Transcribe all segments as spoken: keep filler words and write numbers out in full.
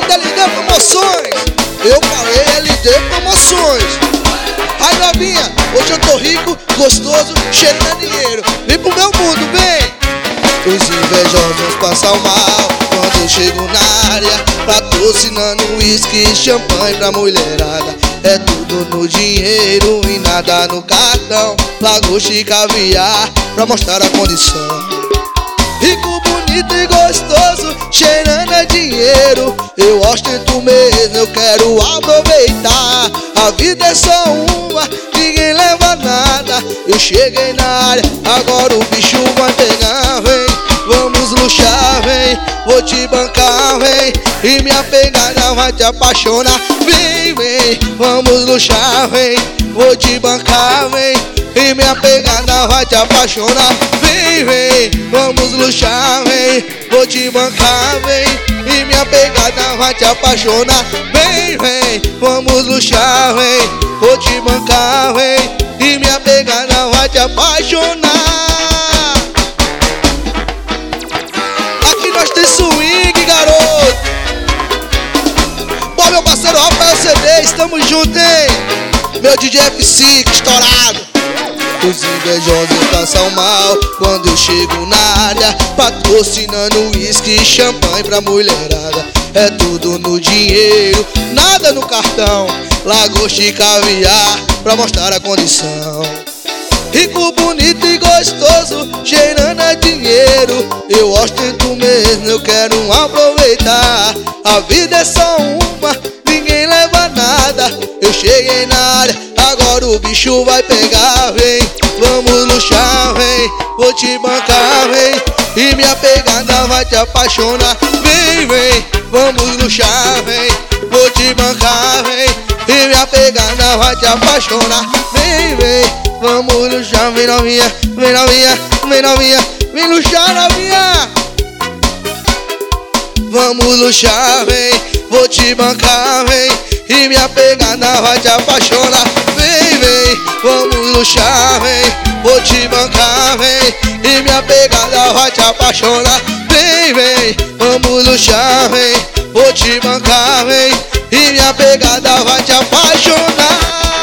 da L D Promoções. Eu falei L D Promoções. Ai novinha, hoje eu tô rico, gostoso, cheirando a dinheiro. Vem pro meu mundo, vem. Os invejosos passam mal quando eu chego na área, patrocinando uísque e champanhe pra mulherada. É tudo no dinheiro e nada no cartão, lagosta e caviar pra mostrar a condição. Rico, bonito e gostoso, cheirando a dinheiro. Eu ostento mesmo, eu quero aproveitar. A vida é só uma, ninguém leva nada. Eu cheguei na área, agora o bicho vai pegar, vem. Vamos luxar, vem, vou te bancar, vem. E minha pegada vai te apaixonar. Vem, vem, vamos luxar, vem, vou te bancar, vem. E minha pegada vai te apaixonar. Vem, vem, vamos luxar, vem, vou te bancar, vem. E minha pegada vai te apaixonar. Vem, vem, vamos luxar, vem, vou te bancar, vem. E minha pegada vai te apaixonar. Aqui nós tem swing, garoto. Pô, meu parceiro Rafael C D, estamos juntos, hein? Meu D J F C, que estourado. Os invejosos passam mal quando eu chego na área, patrocinando uísque e champanhe pra mulherada. É tudo no dinheiro, nada no cartão, lagosta e caviar pra mostrar a condição. Rico, bonito e gostoso, cheirando a dinheiro. Eu ostento mesmo, eu quero aproveitar. A vida é só uma, ninguém leva nada. Eu cheguei na área, agora o bicho vai pegar, vem. Vamos luxar, vem, vou te bancar, vem. E minha pegada vai te apaixonar. Vem, vem, vamos luxar, vem, vou te bancar, vem. E minha pegada vai te apaixonar. Vem, vem, vamos luxar, vem novinha, vem novinha, vem novinha, vem luxar novinha. Vamos luxar, vem, vou te bancar, vem. E minha pegada vai te apaixonar. Vem, vem, vamos luxar, vem, vou te bancar, vem. E minha pegada vai te apaixonar. Vem, vem, vamos luxar, vem, vou te bancar, vem. E minha pegada vai te apaixonar.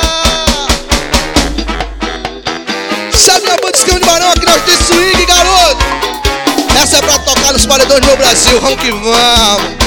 Sabe a banda Esquema de Barão, aqui nós tem swing, garoto. Essa é pra tocar nos paredões do meu Brasil, vamos que vamos.